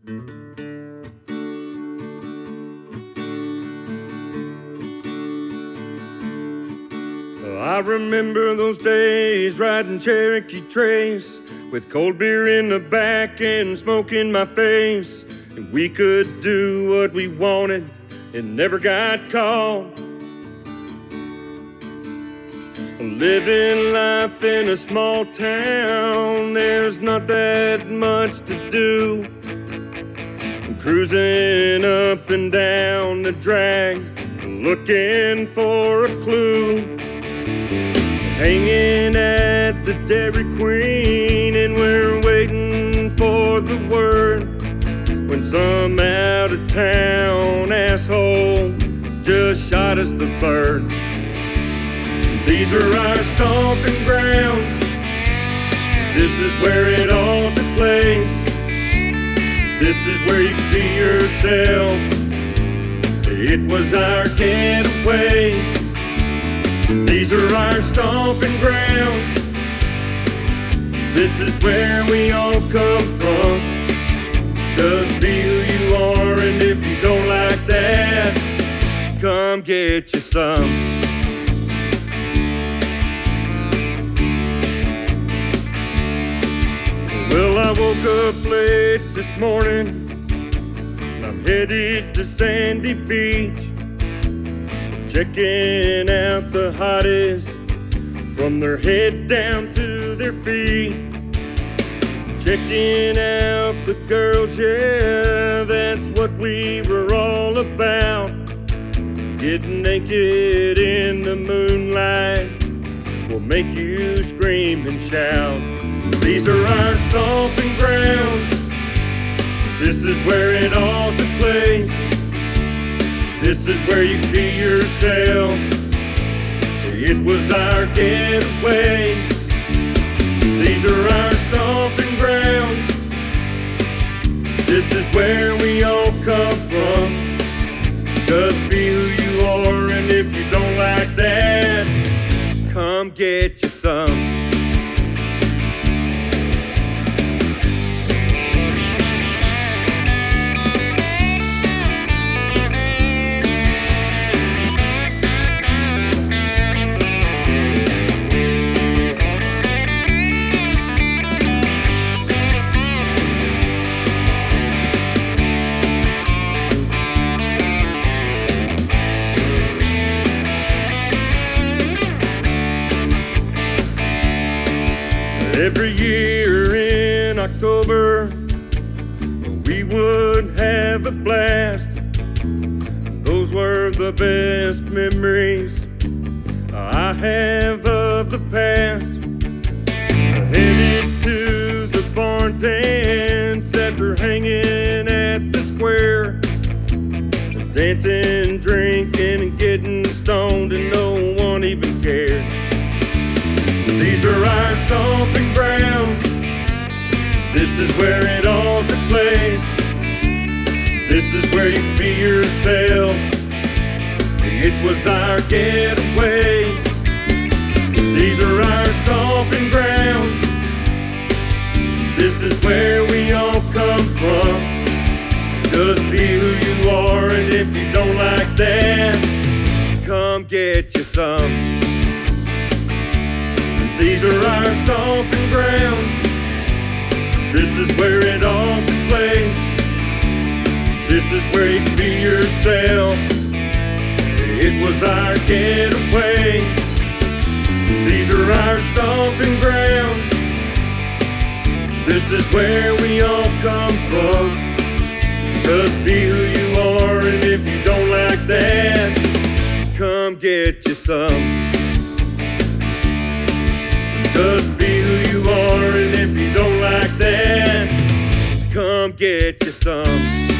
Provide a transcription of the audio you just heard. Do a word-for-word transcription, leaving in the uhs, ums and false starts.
I remember those days riding Cherokee Trace with cold beer in the back and smoke in my face. And we could do what we wanted and never got caught. Living life in a small town, there's not that much to do. I'm cruising up and down the drag, looking for a clue. Hanging at the Dairy Queen, and we're waiting for the word when some out-of-town asshole just shot us the bird. These are our stomping grounds. This is where it all took place. This is where you could be yourself. It was our getaway. These are our stomping grounds. This is where we all come from. Just be who you are, and if you don't like that, come get you some. Well, I woke up late this morning, and I'm headed to Sandy Beach, checking out the hotties from their head down to their feet. Checking out the girls, yeah, that's what we were all about. Getting naked in the moonlight will make you scream and shout. These are our stomping grounds. This is where it all took place. This is where you be yourself. It was our getaway. These are our stomping grounds. This is where we all come from. Just be who you are, and if you don't like that, come get you some. Every year in October, we would have a blast. Those were the best memories I have of the past. Headed to the barn dance after hanging at the square, dancing, drinking, and getting stoned, and no one even cared. These are our stomping grounds. This is where it all took place. This is where you can be yourself. It was our getaway. These are our stomping grounds. This is where we all come from. Just be who you are, and if you don't like that, come get you some. These are our stomping grounds. This is where it all took place. This is where you can be yourself. It was our getaway. These are our stomping grounds. This is where we all come from. Just be who you are, and if you don't like that, come get you some. Just be who you are, and if you don't like that, come get you some.